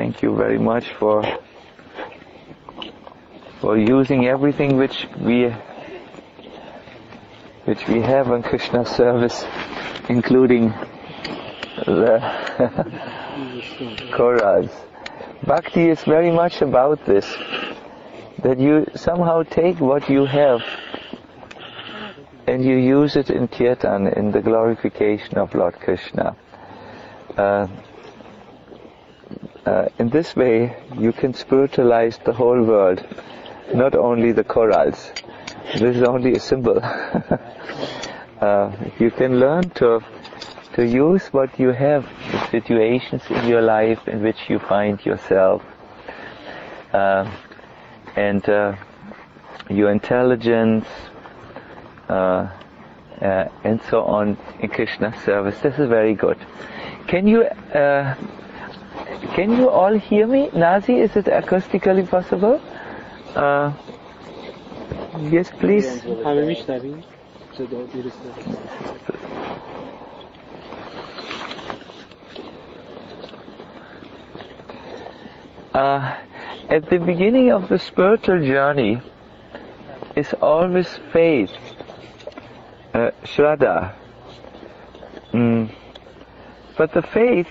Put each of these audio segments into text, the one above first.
thank you very much for using everything which we have on Krishna service, including the chorals. Bhakti is very much about this, that you somehow take what you have and you use it in kirtan, in the glorification of Lord Krishna. In this way, you can spiritualize the whole world, not only the chorals. This is only a symbol. You can learn to use what you have, the situations in your life in which you find yourself, and your intelligence, and so on in Krishna's service. This is very good. Can you all hear me? Nazi, is it acoustically possible? Yes, please. At the beginning of the spiritual journey is always faith, Shraddha. But the faith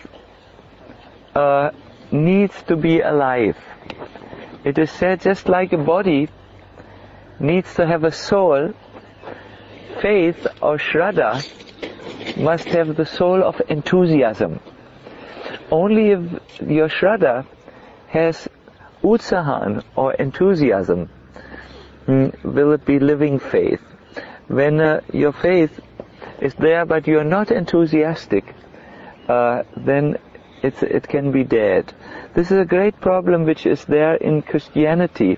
needs to be alive. It is said, just like a body needs to have a soul, faith or Shraddha must have the soul of enthusiasm. Only if your Shraddha has utsahan or enthusiasm will it be living faith. When your faith is there but you are not enthusiastic, then it can be dead. This is a great problem which is there in Christianity.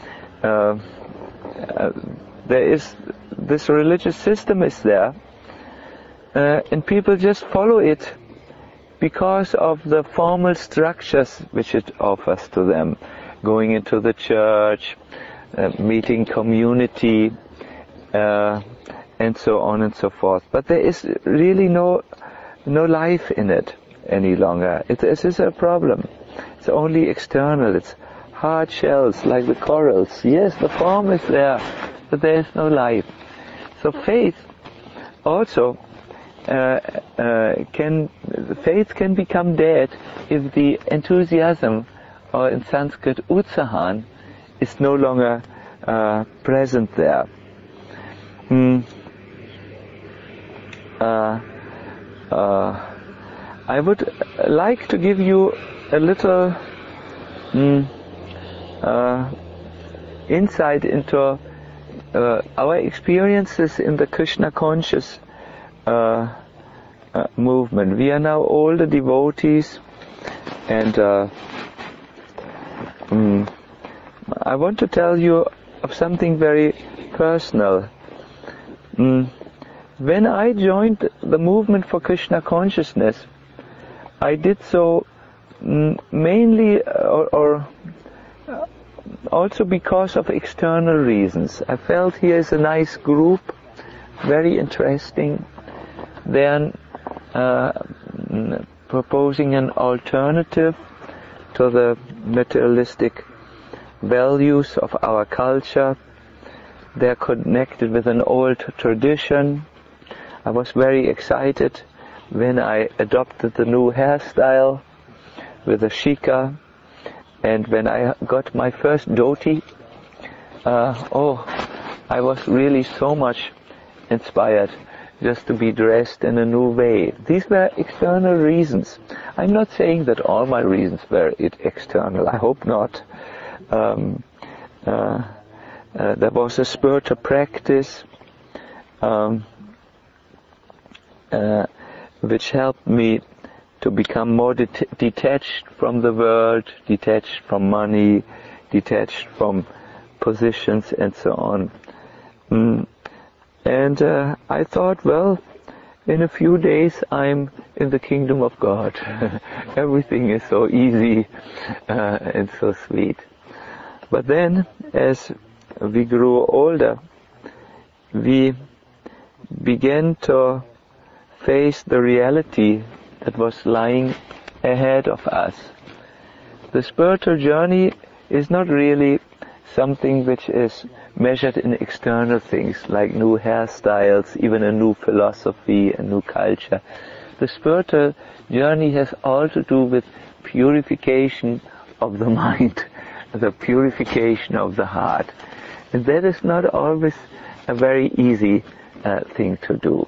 There is this religious system is there, and people just follow it because of the formal structures which it offers to them, going into the church, meeting community, and so on and so forth. But there is really no life in it any longer. This is a problem. It's only external. It's hard shells like the corals. Yes, the form is there, but there is no life. So faith also can become dead if the enthusiasm, or in Sanskrit utsahan, is no longer present there. I would like to give you a little insight into our experiences in the Krishna conscious movement. We are now older devotees, and I want to tell you of something very personal. When I joined the movement for Krishna consciousness, I did so mainly or also because of external reasons. I felt here is a nice group, very interesting. Then proposing an alternative to the materialistic values of our culture. They're connected with an old tradition. I was very excited when I adopted the new hairstyle with a shika, and when I got my first dhoti, I was really so much inspired just to be dressed in a new way. These were external reasons. I'm not saying that all my reasons were external. I hope not. There was a spiritual practice which helped me to become more detached from the world, detached from money, detached from positions and so on. And I thought, well, in a few days I'm in the kingdom of God. Everything is so easy and so sweet. But then, as we grew older, we began to face the reality that was lying ahead of us. the spiritual journey is not really something which is measured in external things like new hairstyles, even a new philosophy, a new culture. The spiritual journey has all to do with purification of the mind, the purification of the heart. And that is not always a very easy thing to do.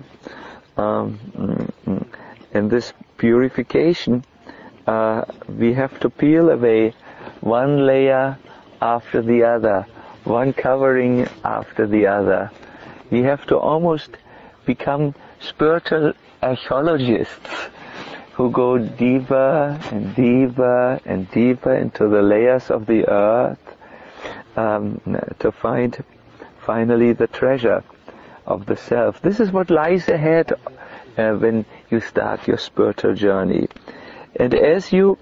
And this purification, we have to peel away one layer after the other, one covering after the other. We have to almost become spiritual archaeologists who go deeper and deeper and deeper into the layers of the earth to find finally the treasure of the self. This is what lies ahead when you start your spiritual journey. And as you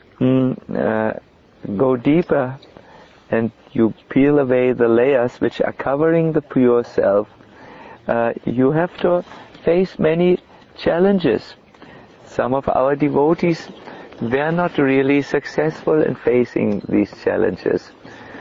go deeper and you peel away the layers which are covering the pure self, you have to face many challenges. Some of our devotees were not really successful in facing these challenges.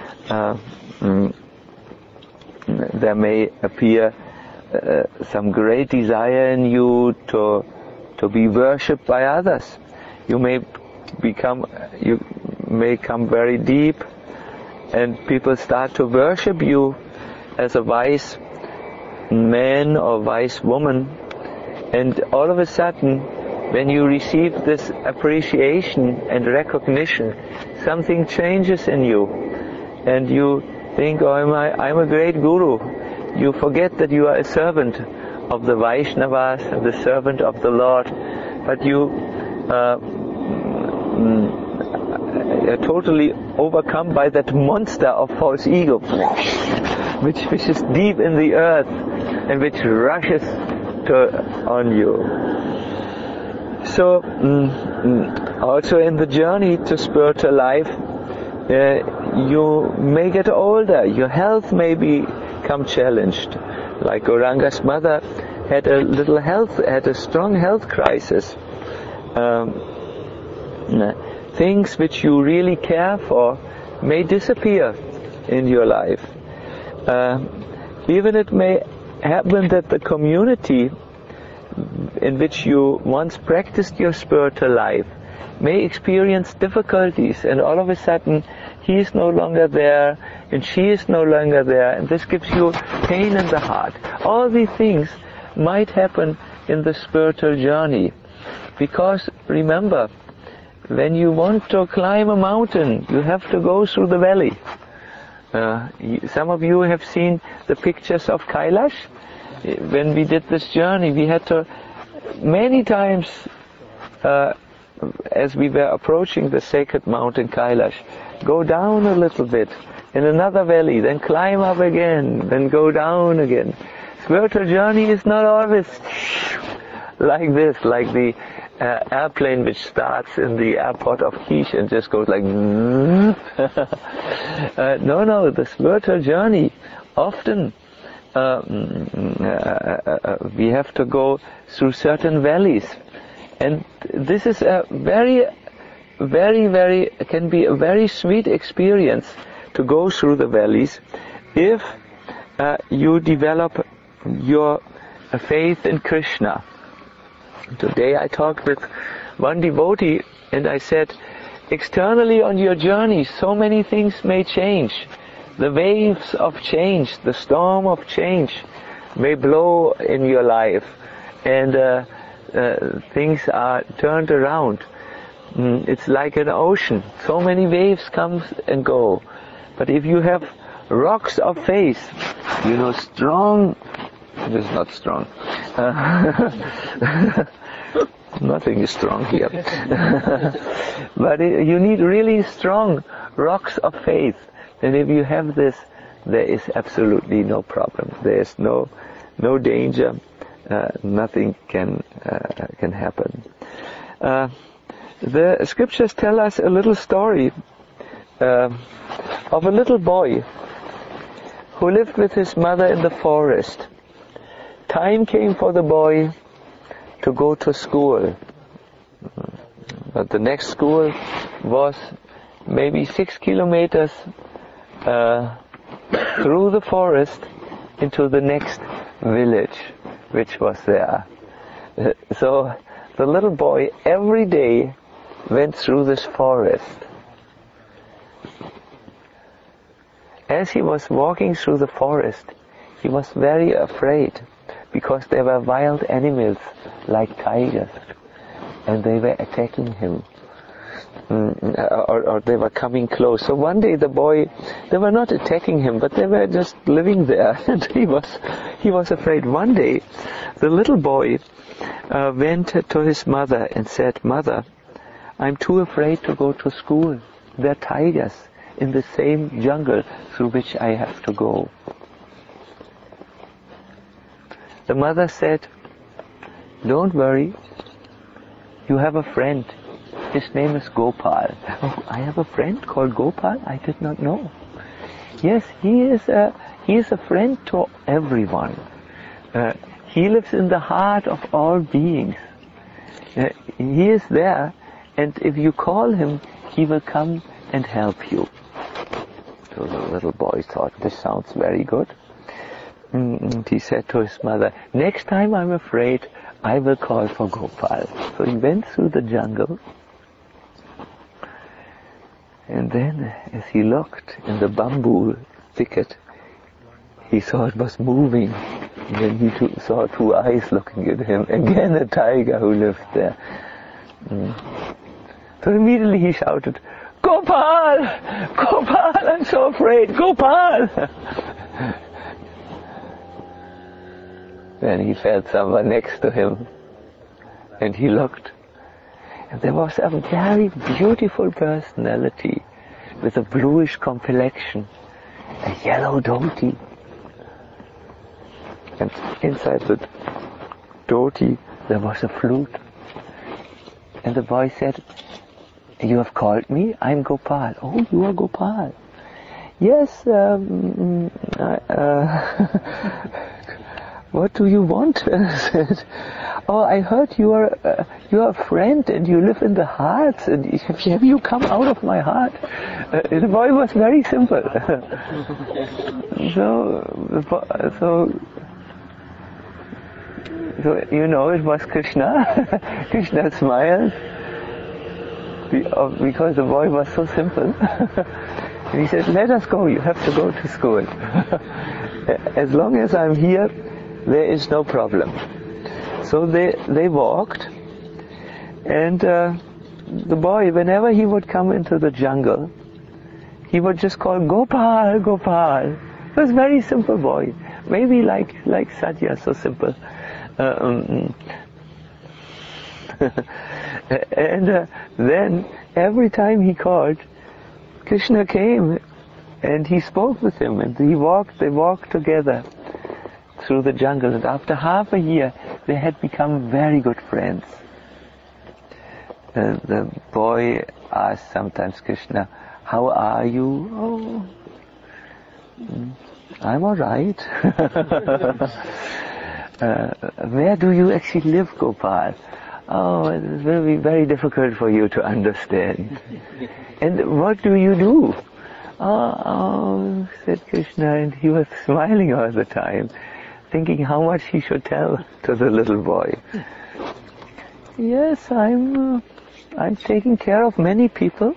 There may appear some great desire in you to be worshipped by others. You may come very deep, and people start to worship you as a wise man or wise woman, and all of a sudden, when you receive this appreciation and recognition, something changes in you, and you think, oh, I'm a great guru. You forget that you are a servant of the Vaishnavas, the servant of the Lord, but you are totally overcome by that monster of false ego, which is deep in the earth and which rushes on you. So, also in the journey to spiritual life, you may get older, your health may become challenged. Like Gauranga's mother had a strong health crisis. Things which you really care for may disappear in your life. Even it may happen that the community in which you once practiced your spiritual life may experience difficulties, and all of a sudden he is no longer there and she is no longer there, and this gives you pain in the heart. All these things might happen in the spiritual journey, because remember, when you want to climb a mountain, you have to go through the valley. Some of you have seen the pictures of Kailash. When we did this journey, we had to many times, as we were approaching the sacred mountain Kailash, go down a little bit in another valley, then climb up again, then go down again. Spiritual journey is not always like this, like the airplane which starts in the airport of Kish and just goes like no, the spiritual journey often we have to go through certain valleys, and this is a very can be a very sweet experience to go through the valleys if you develop your faith in Krishna. Today I talked with one devotee and I said, externally on your journey so many things may change. The waves of change, the storm of change may blow in your life, and things are turned around. It's like an ocean. So many waves come and go. But if you have rocks of faith, strong, it is not strong. Nothing is strong here. But you need really strong rocks of faith. And if you have this, there is absolutely no problem. There is no danger. Nothing can happen. The scriptures tell us a little story of a little boy who lived with his mother in the forest. Time came for the boy to go to school, but the next school was maybe 6 kilometers through the forest into the next village which was there. So the little boy every day went through this forest. As he was walking through the forest, he was very afraid, because there were wild animals like tigers, and they were attacking him, or they were coming close. So one day they were not attacking him, but they were just living there, and he was afraid. One day the little boy went to his mother and said, "Mother, I'm too afraid to go to school. There are tigers in the same jungle through which I have to go." The mother said, "Don't worry, you have a friend. His name is Gopal." "Oh, I have a friend called Gopal? I did not know." "Yes, he is a friend to everyone. He lives in the heart of all beings. He is there, and if you call him, he will come and help you." So the little boy thought, this sounds very good. And he said to his mother, "Next time I'm afraid, I will call for Gopal." So he went through the jungle, and then as he looked in the bamboo thicket, he saw it was moving. And then he saw two eyes looking at him. Again a tiger who lived there. So immediately he shouted, "Gopal! Gopal, I'm so afraid! Gopal!" Then he felt someone next to him, and he looked, and there was a very beautiful personality with a bluish complexion, a yellow dhoti. And inside the dhoti there was a flute. And the boy said, "You have called me? I'm Gopal." "Oh, you are Gopal." "Yes, what do you want?" said, "Oh, I heard you are a friend and you live in the heart. And have you come out of my heart?" The boy was very simple. So it was Krishna. Krishna smiled because the boy was so simple. And he said, "Let us go. You have to go to school. As long as I'm here, there is no problem." So they walked, and the boy, whenever he would come into the jungle, he would just call, "Gopal, Gopal." He was a very simple boy, maybe like Satya, so simple. And then every time he called, Krishna came and he spoke with him, and they walked together through the jungle, and after half a year they had become very good friends. The boy asked sometimes Krishna, "How are you?" "Oh, I'm all right." "Where do you actually live, Gopal?" "Oh, it will be very difficult for you to understand." "And what do you do?" Oh, said Krishna, and he was smiling all the time, thinking how much he should tell to the little boy. "Yes, I'm taking care of many people."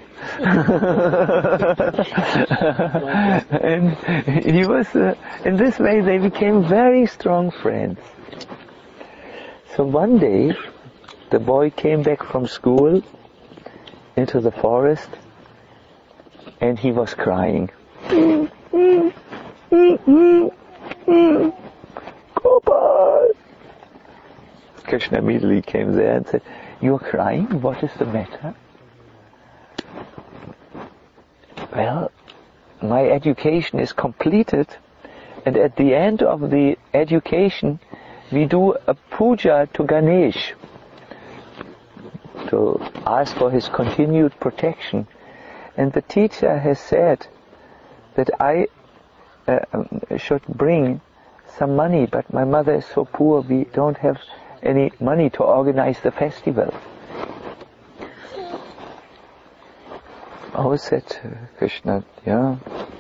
And he was, in this way they became very strong friends. So one day, the boy came back from school into the forest, and he was crying. "Gopal!" Krishna immediately came there and said, "You're crying? What is the matter?" "Well, my education is completed, and at the end of the education we do a puja to Ganesh to ask for his continued protection. And the teacher has said that I should bring some money, but my mother is so poor, we don't have any money to organize the festival." Oh, said Krishna, yeah.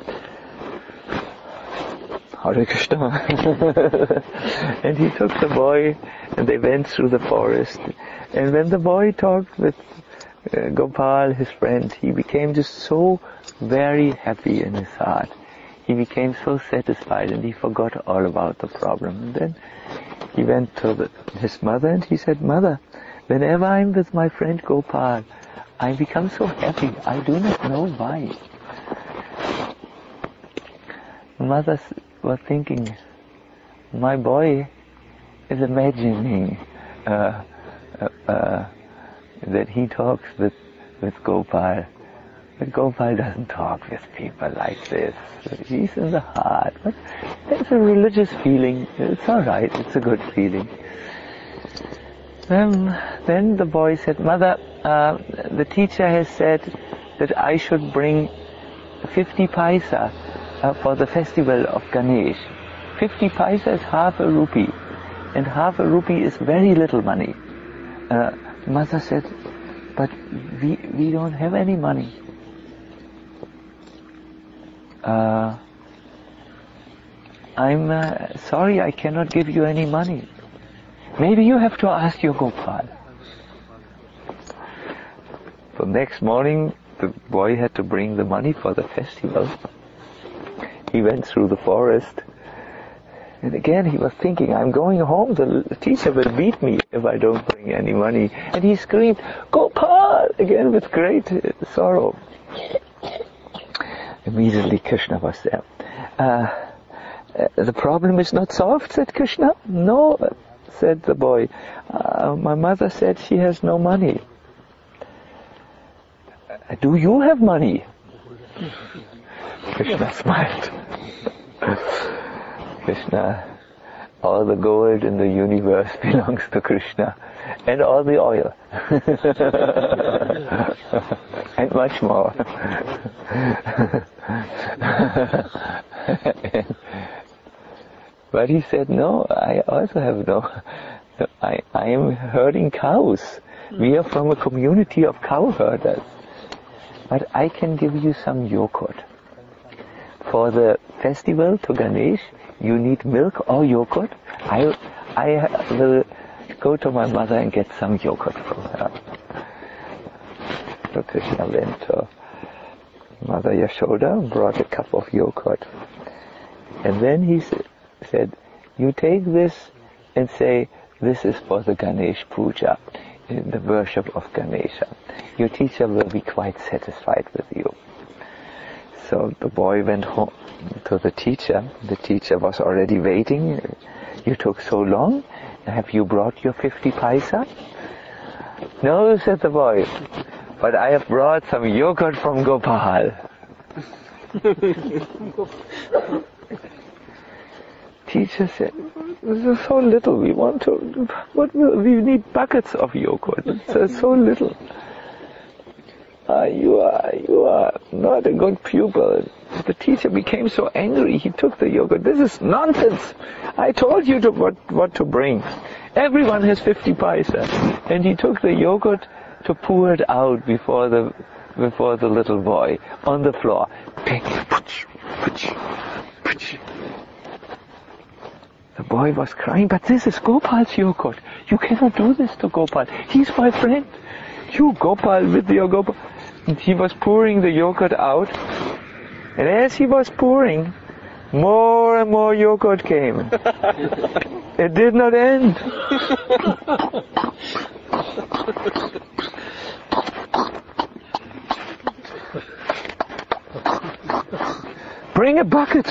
Hare Krishna. And he took the boy and they went through the forest. And when the boy talked with Gopal, his friend, he became just so very happy in his heart. He became so satisfied and he forgot all about the problem. And then he went to his mother and he said, Mother, whenever I'm with my friend Gopal, I become so happy. I do not know why. Mother was thinking, my boy is imagining that he talks with Gopal. But Gopal doesn't talk with people like this. He's in the heart. But there's a religious feeling. It's alright. It's a good feeling. Then the boy said, Mother, the teacher has said that I should bring 50 paisa for the festival of Ganesh. 50 paisa is half a rupee. And half a rupee is very little money. Mother said, but we don't have any money. I'm sorry, I cannot give you any money. Maybe you have to ask your Gopal. So next morning, the boy had to bring the money for the festival. He went through the forest. And again he was thinking, I'm going home, the teacher will beat me if I don't bring any money. And he screamed, Gopal! Again with great sorrow. Immediately Krishna was there. The problem is not solved, said Krishna. No, said the boy. My mother said she has no money. Do you have money? Krishna smiled. Krishna, all the gold in the universe belongs to Krishna, and all the oil, and much more. But he said, no, I also have I am herding cows. We are from a community of cow herders. But I can give you some yogurt. For the festival to Ganesh, you need milk or yogurt. I will go to my mother and get some yogurt from her. So Krishna went to Mother Yashoda and brought a cup of yogurt. And then he said, you take this and say, this is for the Ganesh Puja, in the worship of Ganesha. Your teacher will be quite satisfied with you. So the boy went home to the teacher. The teacher was already waiting. You took so long. Have you brought your 50 paisa? No, said the boy. But I have brought some yogurt from Gopal. Teacher said, this is so little. We need buckets of yogurt. It's so little. You are not a good pupil. The teacher became so angry, he took the yogurt. This is nonsense. I told you what to bring. Everyone has 50 paisa. And he took the yogurt to pour it out before the little boy on the floor. The boy was crying, but this is Gopal's yogurt. You cannot do this to Gopal. He's my friend. You, Gopal, with your Gopal. And he was pouring the yogurt out. And as he was pouring, more and more yogurt came. It did not end. Bring a bucket.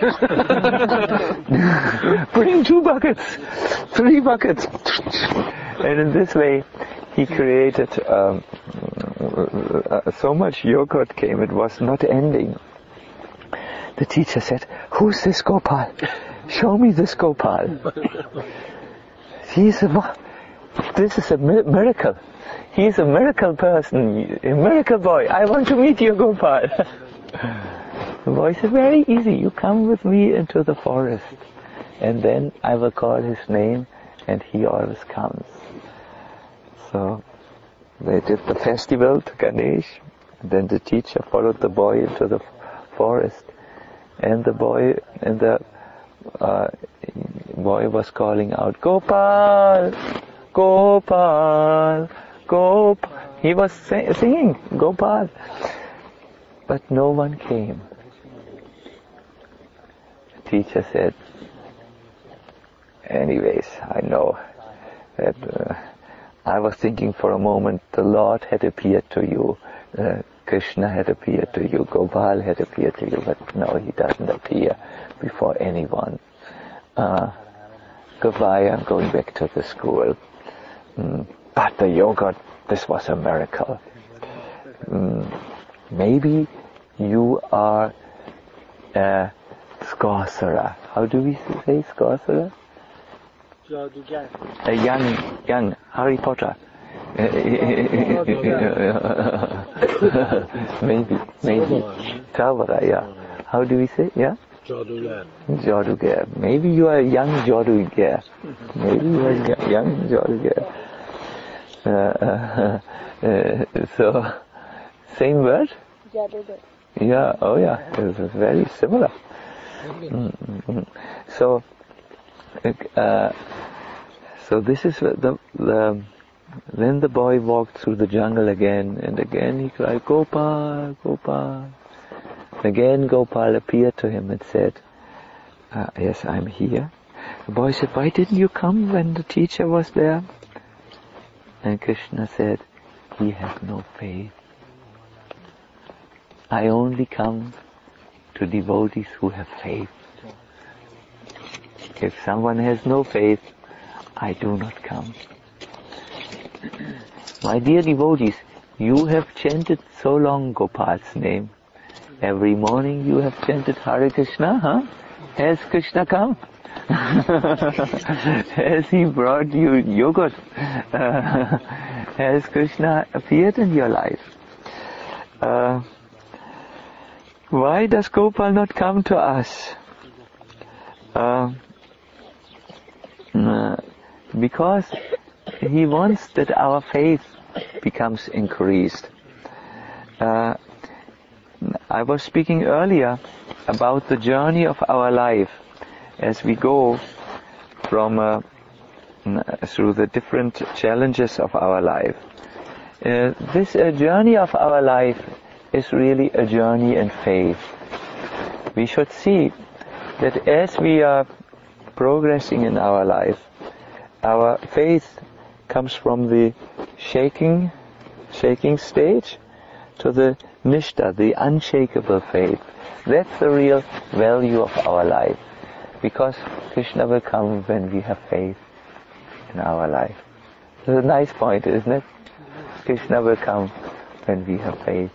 Bring 2 buckets. 3 buckets. And in this way, he created so much yogurt came, it was not ending. The teacher said, who's this Gopal? Show me this Gopal. This is a miracle. He's a miracle person, a miracle boy. I want to meet you, Gopal. The boy said, very easy. You come with me into the forest, and then I will call his name, and he always comes. So they did the festival to Ganesh, Then the teacher followed the boy into the forest, and the boy was calling out, "Gopal, Gopal, Gopal." He was singing, "Gopal," but no one came. The teacher said, "Anyways, I know that I was thinking for a moment the Lord had appeared to you, Krishna had appeared to you, Gopal had appeared to you, but no, he doesn't appear before anyone. Goodbye, I'm going back to the school." But the yogurt, this was a miracle. Maybe you are a sorcerer. How do we say sorcerer? A young Harry Potter. maybe. Tavara, yeah. How do we say? Yeah? Jadugar. Maybe you are a young Jadugar. So, same word? Jadugar. Yeah, oh yeah, it's very similar. So this is then the boy walked through the jungle again, and again he cried, "Gopal, Gopal." Again Gopal appeared to him and said, "Yes, I'm here." The boy said, "Why didn't you come when the teacher was there?" And Krishna said, "He has no faith. I only come to devotees who have faith. If someone has no faith, I do not come." My dear devotees, you have chanted so long Gopal's name. Every morning you have chanted Hare Krishna, huh? Has Krishna come? Has he brought you yogurt? Has Krishna appeared in your life? Why does Gopal not come to us? Because he wants that our faith becomes increased. I was speaking earlier about the journey of our life as we go from through the different challenges of our life. This journey of our life is really a journey in faith. We should see that as we are progressing in our life, our faith comes from the shaking stage to the nishta, the unshakable faith. That's the real value of our life, because Krishna will come when we have faith in our life. It's a nice point, isn't it? Krishna will come when we have faith.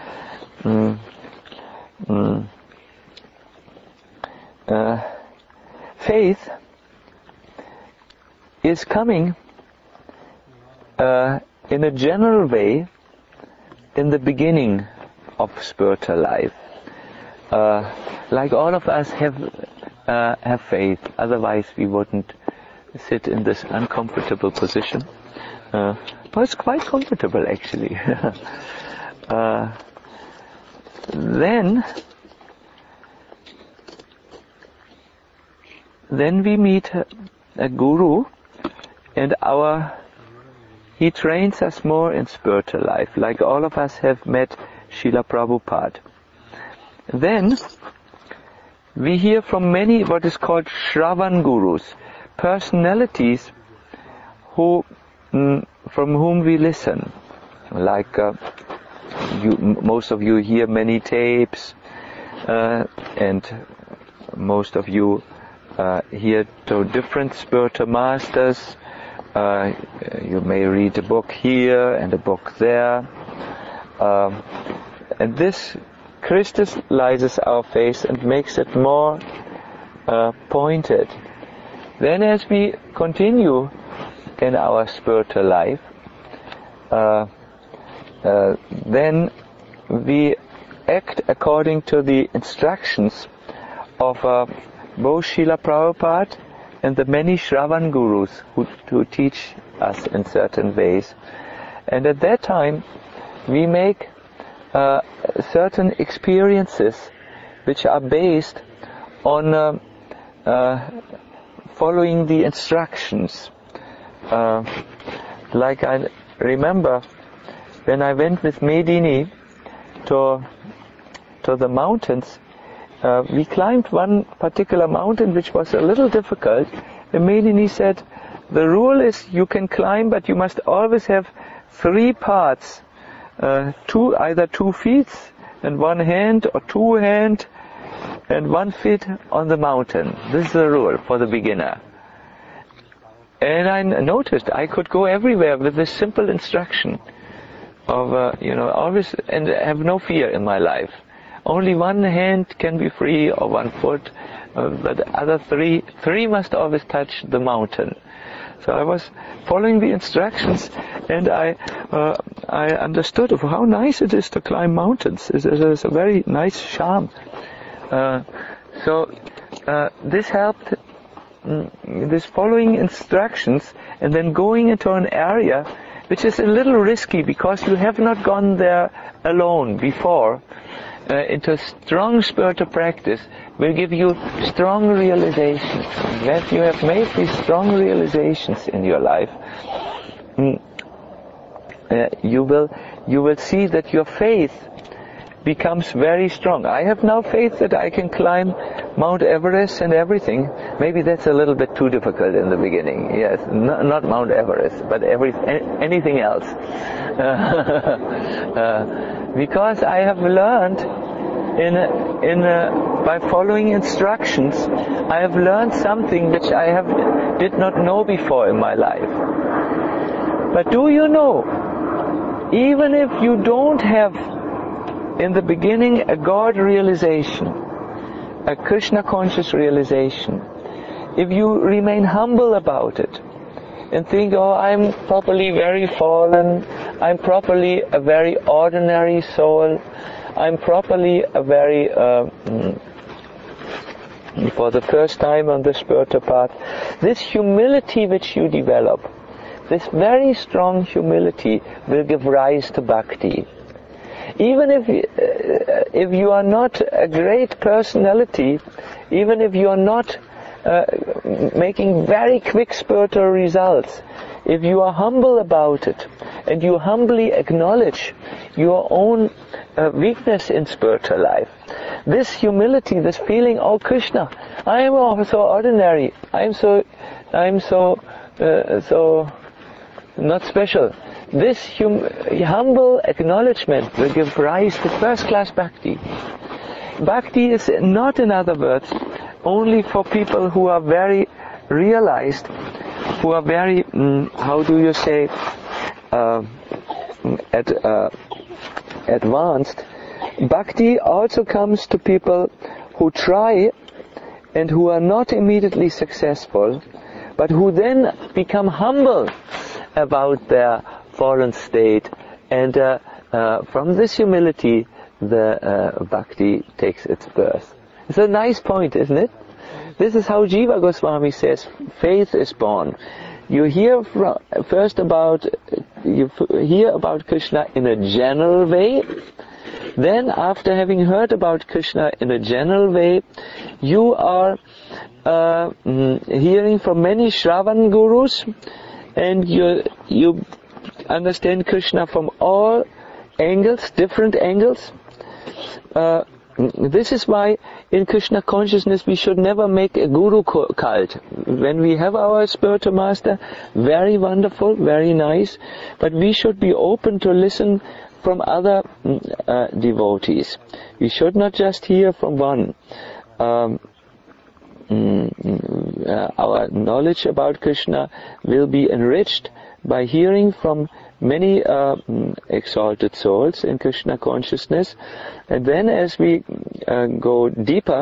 Faith is coming in a general way in the beginning of spiritual life. Like all of us have faith, otherwise we wouldn't sit in this uncomfortable position. But it's quite comfortable actually. Then we meet a guru, and he trains us more in spiritual life, like all of us have met Srila Prabhupada. Then we hear from many what is called Shravan Gurus, personalities from whom we listen. Like most of you hear many tapes, and most of you hear to different spiritual masters. You may read a book here and a book there, and this crystallizes our faith and makes it more pointed. Then as we continue in our spiritual life, then we act according to the instructions of both Srila Prabhupada and the many Shravan Gurus who teach us in certain ways. And at that time, we make certain experiences which are based on following the instructions. Like I remember when I went with Medini to the mountains, we climbed one particular mountain which was a little difficult. And Medini said, the rule is you can climb, but you must always have 3 parts, either 2 feet and 1 hand, or 2 hands and 1 foot on the mountain. This is the rule for the beginner. And I noticed I could go everywhere with this simple instruction of, always, and have no fear in my life. Only 1 hand can be free, or 1 foot, but the other 3 must always touch the mountain. So I was following the instructions, and I understood how nice it is to climb mountains. It's a very nice charm. This helped, this following instructions and then going into an area which is a little risky because you have not gone there alone before, into strong spiritual practice will give you strong realizations. When you have made these strong realizations in your life, you will see that your faith becomes very strong. I have now faith that I can climb Mount Everest and everything. Maybe that's a little bit too difficult in the beginning. Yes, not Mount Everest, but anything else. Because I have learned by following instructions, I have learned something which I did not know before in my life. But do you know, even if you don't have in the beginning a God realization, a Krishna conscious realization, if you remain humble about it and think, I'm properly very fallen, I'm properly a very ordinary soul, I'm properly a very, for the first time on the spiritual path, this humility which you develop, this very strong humility will give rise to bhakti. Even if you are not a great personality, even if you are not making very quick spiritual results, if you are humble about it and you humbly acknowledge your own weakness in spiritual life, this humility, this feeling, Krishna, I am so ordinary, I'm so not special. This humble acknowledgement will give rise to first-class bhakti. Bhakti is not, in other words, only for people who are very realized, who are very, advanced. Bhakti also comes to people who try and who are not immediately successful, but who then become humble about their fallen state, and from this humility the bhakti takes its birth. It's a nice point, isn't it? This is how Jiva Goswami says faith is born. You hear about Krishna in a general way. Then, after having heard about Krishna in a general way, you are hearing from many Shravan gurus, and you understand Krishna from all angles, different angles. This is why in Krishna consciousness we should never make a guru cult. When we have our spiritual master, very wonderful, very nice, but we should be open to listen from other devotees. We should not just hear from one. Our knowledge about Krishna will be enriched by hearing from many exalted souls in Krishna consciousness, and then as we go deeper,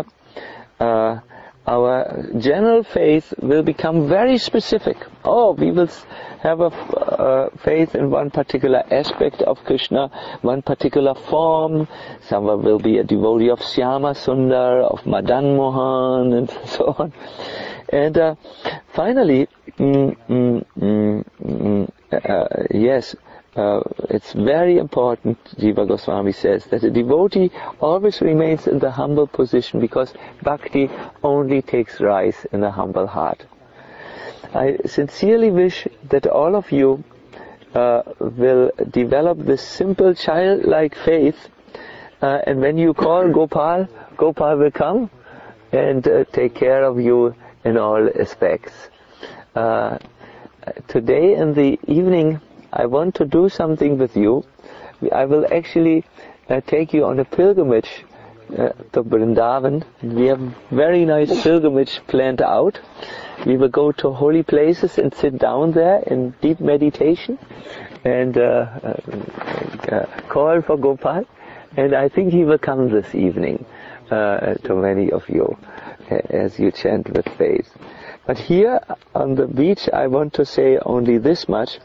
our general faith will become very specific. We will have a faith in one particular aspect of Krishna, one particular form. Someone will be a devotee of Syama Sundar, of Madan Mohan, and so on. And finally, it's very important, Jiva Goswami says, that a devotee always remains in the humble position, because bhakti only takes rise in a humble heart. I sincerely wish that all of you will develop this simple childlike faith, and when you call Gopal, Gopal will come and take care of you in all aspects. Today in the evening, I want to do something with you. I will actually take you on a pilgrimage to Vrindavan. We have very nice pilgrimage planned out. We will go to holy places and sit down there in deep meditation and call for Gopal. And I think he will come this evening to many of you as you chant with faith. But here on the beach, I want to say only this much.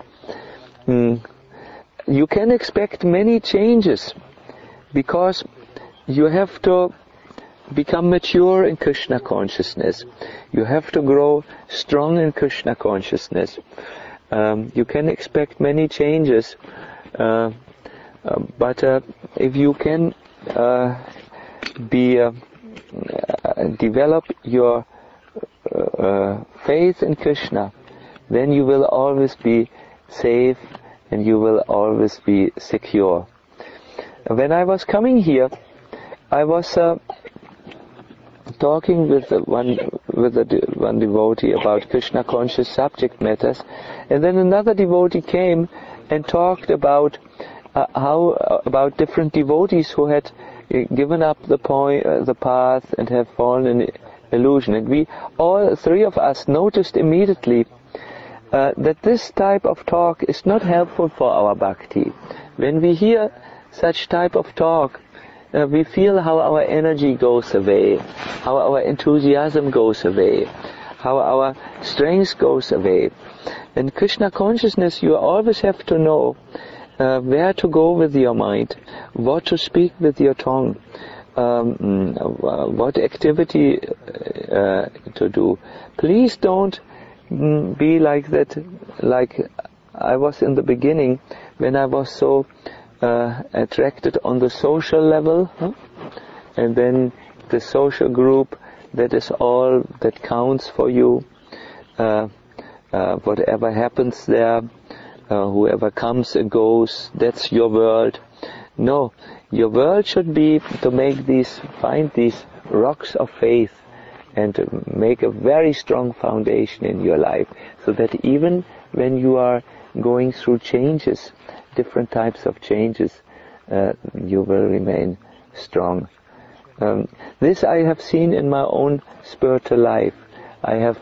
You can expect many changes, because you have to become mature in Krishna consciousness. You have to grow strong in Krishna consciousness. You can expect many changes, but if you can develop your faith in Krishna, then you will always be safe and you will always be secure. When I was coming here, I was talking with one devotee about Krishna conscious subject matters, and then another devotee came and talked about about different devotees who had given up the path and have fallen in illusion. And we all three of us noticed immediately that this type of talk is not helpful for our bhakti. When we hear such type of talk, we feel how our energy goes away, how our enthusiasm goes away, how our strength goes away. In Krishna consciousness, you always have to know where to go with your mind, what to speak with your tongue, what activity to do. Please don't be like that, like I was in the beginning, when I was so attracted on the social level, and then the social group, that is all that counts for you. Whatever happens there, whoever comes and goes, that's your world. No, your world should be to find these rocks of faith and to make a very strong foundation in your life, so that even when you are going through changes, different types of changes, you will remain strong. This I have seen in my own spiritual life. I have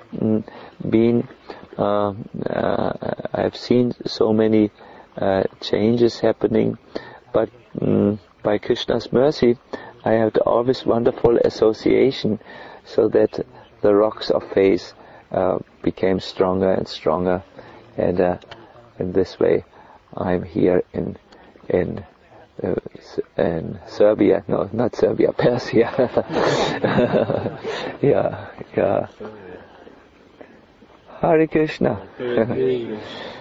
I have seen so many changes happening, but by Krishna's mercy, I had always wonderful association, so that the rocks of faith became stronger and stronger, and in this way, I'm here in Serbia. No, not Serbia, Persia. yeah. Hare Krishna.